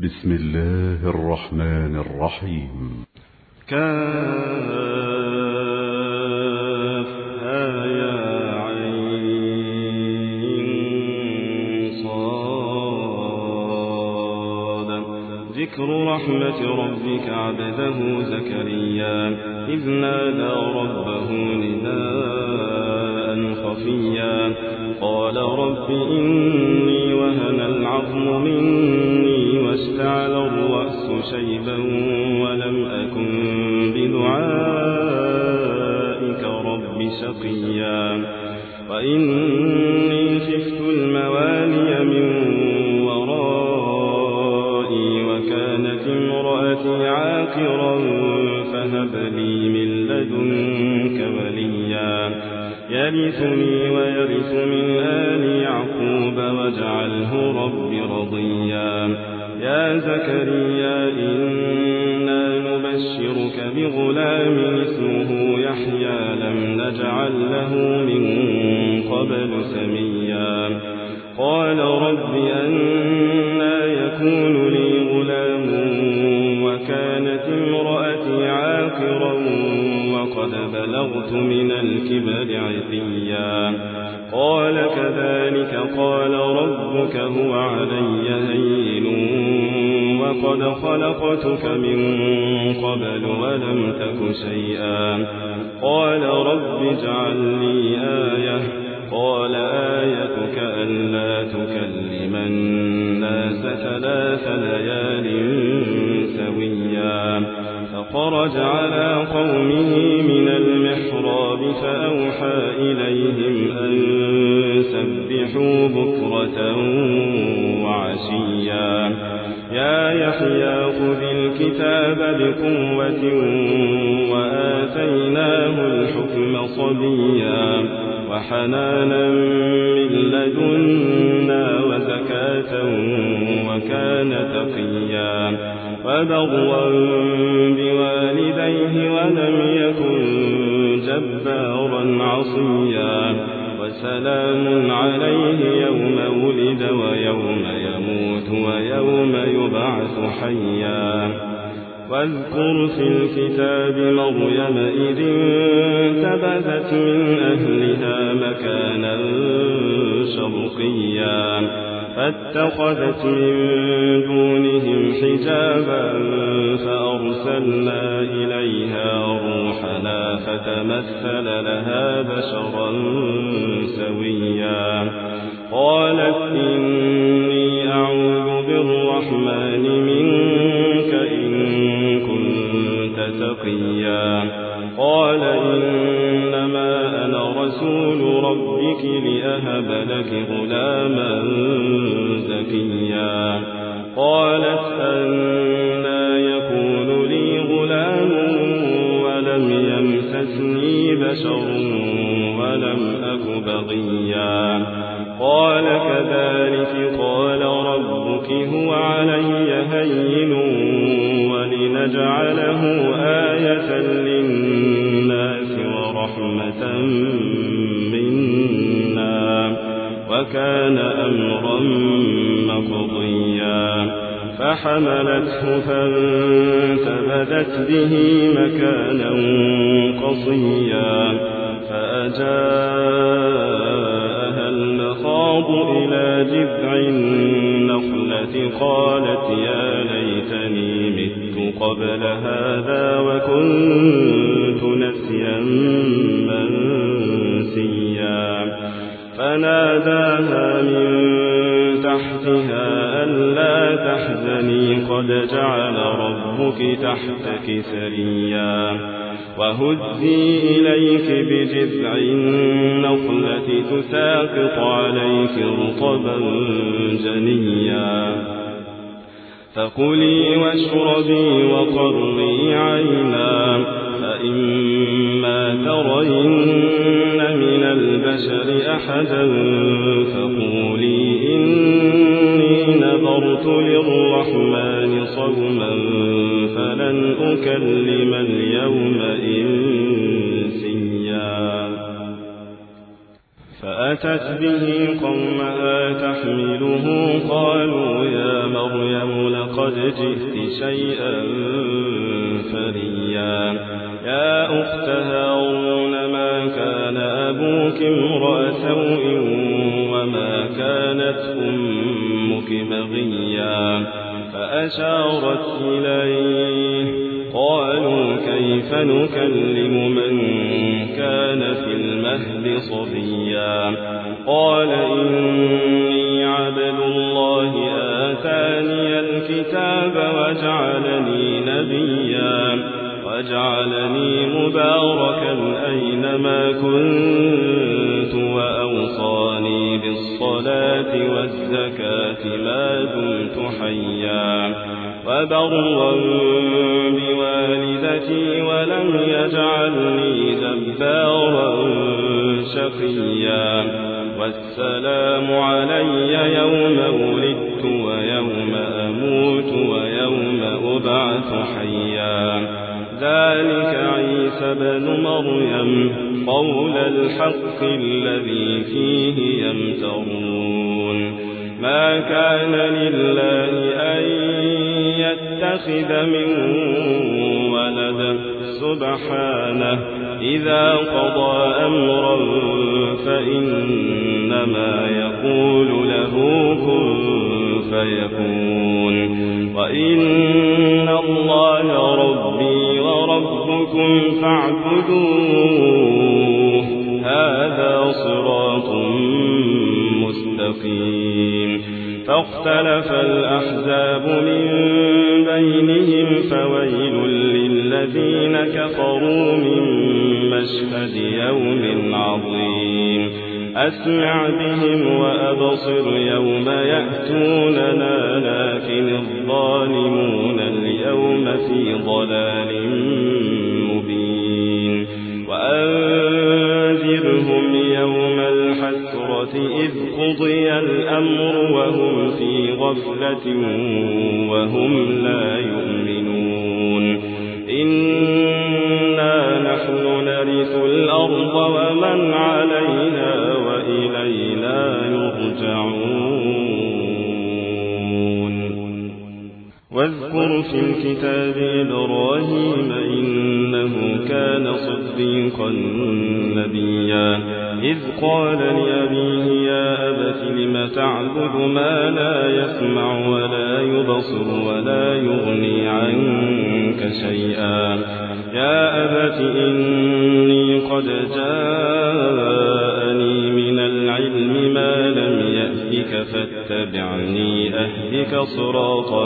بسم الله الرحمن الرحيم. كافها يا عين صاد. ذكر رحمة ربك عبده زكريا إذ نادى ربه نداء خفيا قال رب إني وهن العظم مني واشتعل الرأس شيبا ولم أكن بدعائك رب شقيا وإني خفت الموالي من ورائي وكانت امرأتي عاقرا فهب لي من لدنك وليا يرثني ويرث من آل يعقوب واجعله رب رضيا. يا زكريا إنا نبشرك بغلام اسمه يحيى لم نجعل له من قبل سميا قال رب أنى يكون لي غلام وكانت امرأتي عاقرا وقد بلغت من الكبر عتيا قال كذلك قال ربك هو علي هين وقد خلقتك من قبل ولم تك شيئا قال رب اجعل لي آية قال آيتك ألا تكلم الناس 3 ليال سويا فخرج على قومه من المحراب فأوحى إليهم أن سبحوا بكرة وعشيا يا يحيى خذ الكتاب بقوة وآتيناه الحكم صبيا وحنانا من لدنا وزكاة وكان تقيا وبرا بوالديه ولم يكن جبارا عصيا وسلام عليه يوم ولد ويوم يموت ويوم يبعث حيا واذكر في الكتاب مريم إذ انتبذت من أهلها مكانا شرقيا فاتخذت من دونهم حجابا فأرسلنا إليها روحنا فتمثل لها بشرا سويا قالت إني أعوذ بالرحمن منك إن كنت تقيا قال إنما أنا رسول ربك لأهب لك غلاما زكيا قالت أنى يكون لي غلام ولم يمسسني بشر ولم أك بغيا قال كذلك قال ربك هو علي هين ولنجعله آية للناس ورحمة منا وكان أمرا مقضيا فحملته فانتبذت به مكانا قصيا فأجاءها المخاض إلى جذع النخلة قالت يا ليتني مت قبل هذا وكنت نسيا منسيا فناداها من تحتها ألا تحزني قد جعل ربك تحتك سريا وهزي إليك بجذع النخلة تساقط عليك رطبا جنيا فكلي واشربي وقري عينا فإما ترين من البشر أحدا فقولي إني نذرت للرحمن صوما فلن أكلم اليوم إنسيا فأتت به قومها تحمله قالوا يا مريم لقد جئت شيئا فريا يا أخت هارون ما كان أبوك امرأ سوء وما كانت أمك بغيا فأشارت إليه قالوا كيف نكلم من كان في المهد صبيا قال إني عبد الله آتاني الكتاب وجعلني نبيا وجعلني مباركا أينما كنت وأوصاني بالصلاة والزكاة ما دمت حيا وبرا بوالدتي ولم يجعلني جبارا شقيا والسلام علي يوم ولدت ويوم أموت ويوم أبعث حيا ذلك عيسى بن مريم قول الحق الذي فيه يمترون ما كان لله أن يتخذ من ولد سبحانه إذا قضى أمرا فإنما يقول له كن فيكون وإن الله ربي وربكم فاعبدوه هذا صراط مستقيم فاختلف الأحزاب من بينهم فويل للذين كفروا من مشهد يوم عظيم أسمع بهم وأبصر يوم يأتوننا لكن الظالمون اليوم في ضلال مبين وأنذرهم يوم الحسرة إذ قضي الأمر وهم في غفلة وهم لا يؤمنون إنا نحن نرث الأرض ومن عليها وإلينا يرجعون واذكر في الكتاب إبراهيم إنه كان صديقا نبيا إذ قال لأبيه يا أبت لم تعبد ما لا يسمع ولا يبصر ولا يغني عنك شيئا يا أبت إني قد جاءني من العلم ما لم يأتك فاتبعني أهدك صراطا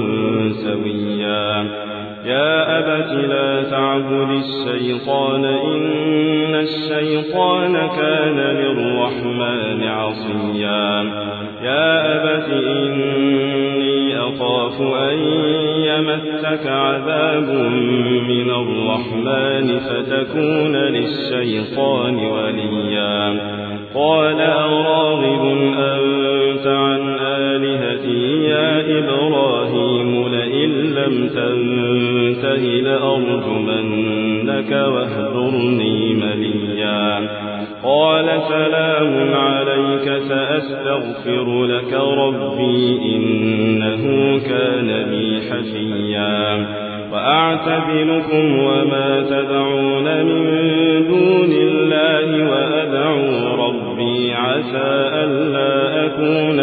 سويا يا أبت لا تعبد الشيطان إن الشيطان كان للرحمن عصيا يا أبت إني أخاف أن يمسك عذاب من الرحمن فتكون للشيطان وليا قال أراغب أنت عن آلهتي يا إبراهيم لئن لم تنته لأرجمنك واهجرني مليا قال سلام عليك سأستغفر لك ربي إنه كان بي حفيا وأعتزلكم وما تدعون من دون الله وأدعو ربي عسى ألا أكون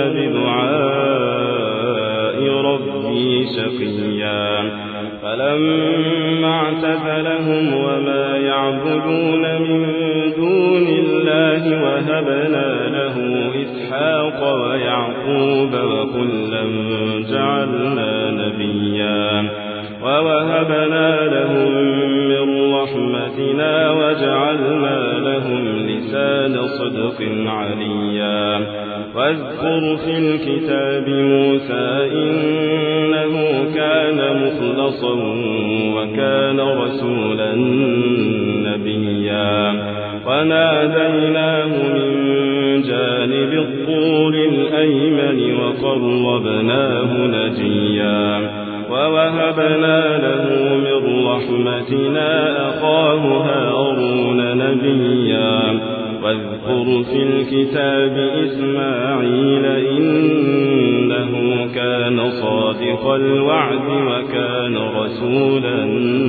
بدعاء ربي شقيا فلما اعتزلهم وما يعبدون من دون الله وهبنا له إسحاق ويعقوب وكلا جعلنا نبيا ووهبنا لهم من رحمتنا وجعلنا لهم لسان صدق عليا واذكر في الكتاب موسى إنه كان مخلصا وكان رسولا نبيا وناديناه من جانب الطور الأيمن وقربناه نجيا ووهبنا له من رحمتنا أخاه هارون نبيا واذكر في الكتاب إسماعيل إنه كان صادق الوعد وكان رسولا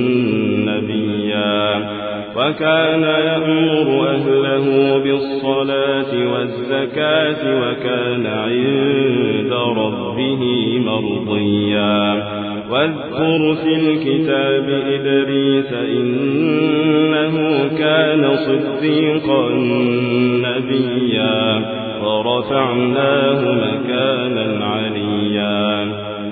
نبيا وكان يأمر أهله بالصلاة والزكاة وكان عند ربه مرضيا واذكر في الكتاب إدريس إنه كان صديقا نبيا ورفعناه مكانا عليا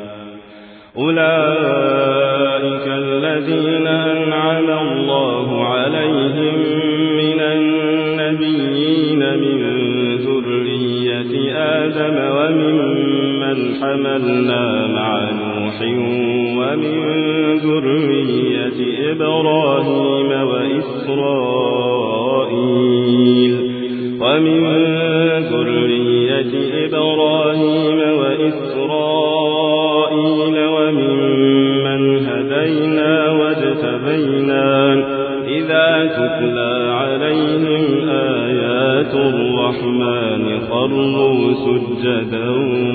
أولئك الذين أنعم الله عليهم من النبيين من ذرية آدم وممن حملنا مع نوح ومن ذرية إبراهيم وإسرائيل وممن هدينا واجتبينا إذا تتلى عليهم آيات الرحمن خروا سجدا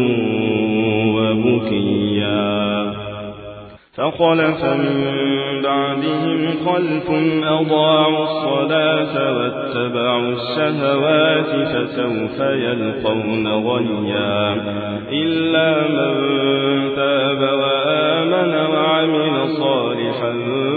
وبكيا فخلف من بعدهم خلف أضاعوا الصلاة واتبعوا الشهوات فسوف يلقون غيا إلا من تاب وآمن وعمل صالحا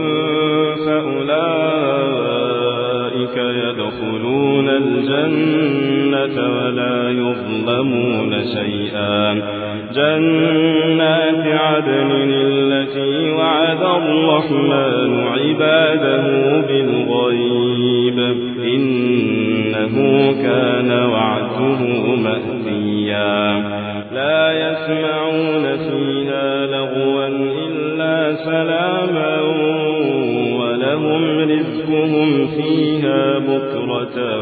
فأولئك يدخلون الجنة ولا يظلمون شيئا جنات عدن التي وعد الرحمن عباده بالغيب إنه كان وعده مأتيا لا يسمعون فيها لغوا إلا سلاما ولهم رزقهم فيها بكرة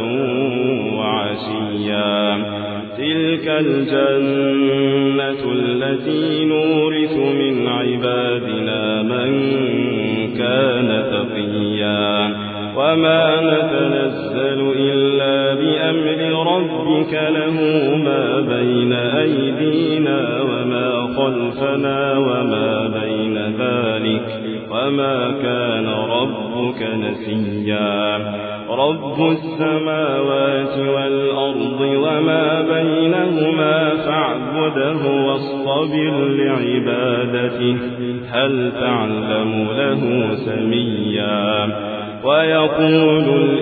وعشيا تلك الجنة التي نورث من عبادنا من كان تقيا وما نتنزل إلا بأمر ربك له ما بين أيدينا وما خلفنا وما بين ذلك وما كان ربك نسيا رب السماوات والأرض وما بينهما فاعبده واصطبر لعبادته هل تعلم له سميا ويقول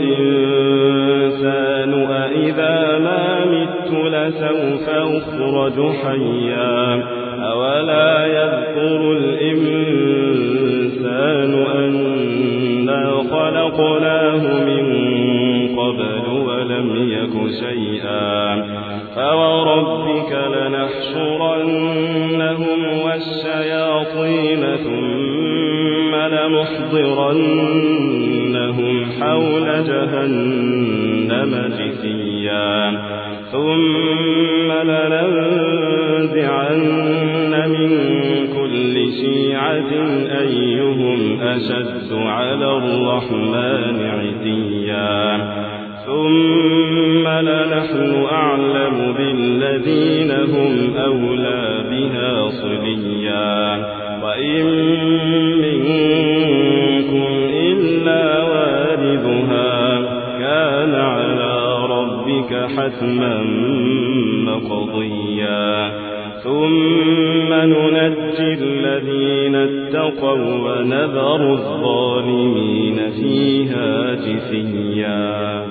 الإنسان أإذا ما مت لسوف أخرج حيا أولا يذكر الإنسان أنا خلقناه من قبل ولم يك شيئا فوربك لنحشرنهم والشياطين ثم لنحضرنهم حول جهنم جثيا ثم لننزعن من كل شيعة أيهم أشد على الرحمن عتيا ثم لنحن أعلم بالذين هم أولى بها صليا وإن منكم إلا واردها كان على ربك حتما مقضيا ثم ننجي الذين اتقوا ونذر الظالمين فيها جثيا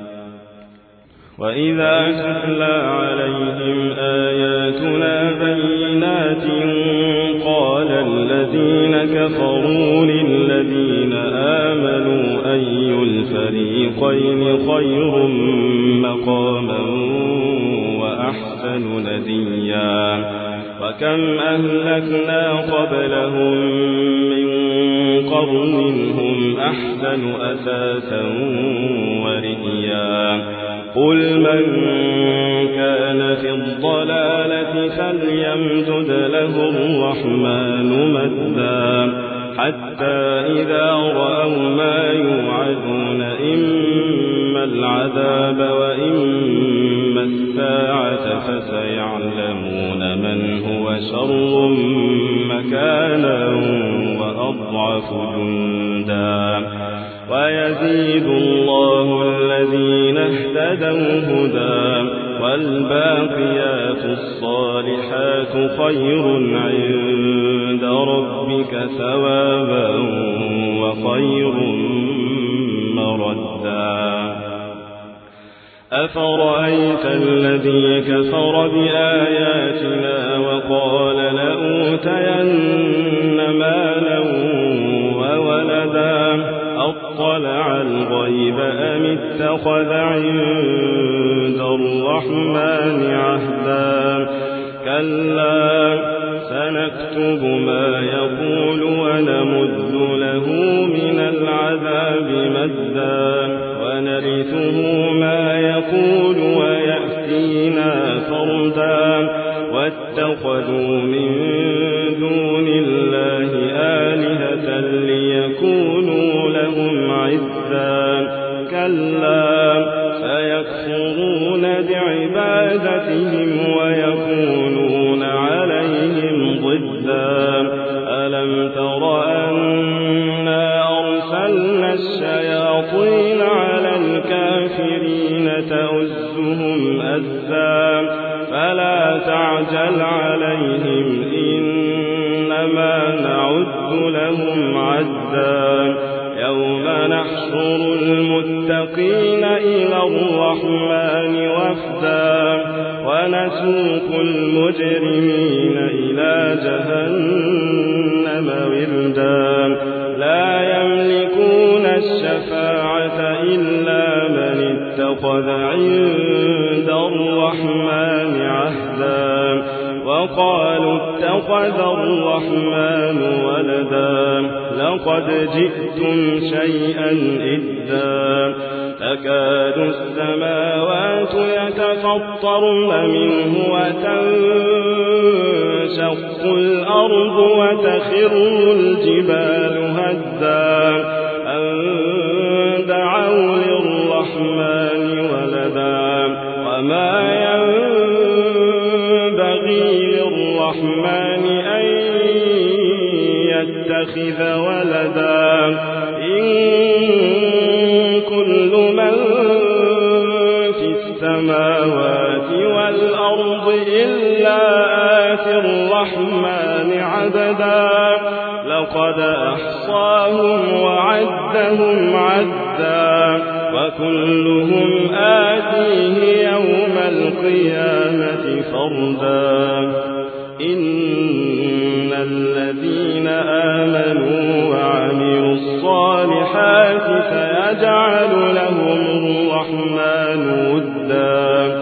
وإذا تتلى عليهم آياتنا بينات قال الذين كفروا للذين آمنوا أي الفريقين خير مقاما وأحسن نديا وكم أهلكنا قبلهم من قرن هم أحسن أثاثا ورئيا قل من كان في الضلالة فليمدد له الرحمن مدا حتى إذا رأوا ما يوعدون إما العذاب وإما الساعة فسيعلمون من هو شر مكانا وأضعف جندا ويزيد الله الذين اهتدوا هدى والباقيات الصالحات خير عند ربك ثوابا وخير مردا أفرأيت الذي كفر بآياتنا وقال لأوتين مالا وولدا أطلع الغيب أم اتخذ عند الرحمن عهدا كلا سنكتب ما يقول ونمد له من العذاب مدا ونرثه ما يقول ويأتينا فردا واتخذوا من دون الله آلهة ليكونوا لهم عزا كلا سيكفرون بعبادتهم ويكونون عليهم ضدا ألم تر أنا أرسلنا الشياطين على الكافرين تؤزهم أزا فلا تعجل عليهم إنما نعد لهم عدا يوم نحشر المتقين إلى الرحمن وفدا ونسوق المجرمين إلى جهنم وردا لا يملكون الشفاعة إلا من اتخذ عند الرحمن عهدا وقالوا اتخذ الرحمن ولدا لقد جئتم شيئا إدا تكاد السماوات يتفطرن منه وتنشق الأرض وتخر الجبال هدا أن دعوا للرحمن ولدا وما ينبغي للرحمن أن يتخذ ولدا إن كل من في السماوات والأرض إلا آتي الرحمن عددا لقد أحصاهم وعدهم عدا وكلهم آتيه يوم القيامة فردا إن الذين آمنوا وعملوا الصالحات سيجعل لهم الرحمن ودا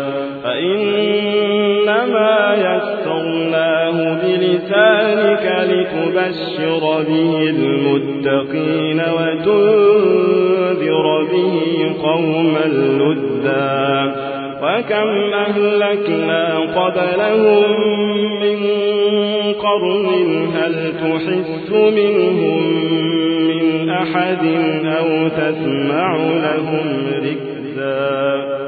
فإنما يسرناه بلسانك لتبشر به المتقين وتنذر به قوما لدا وكم أهلكنا قبلهم من قرن هل تحس منهم من أحد أو تسمع لهم ركزا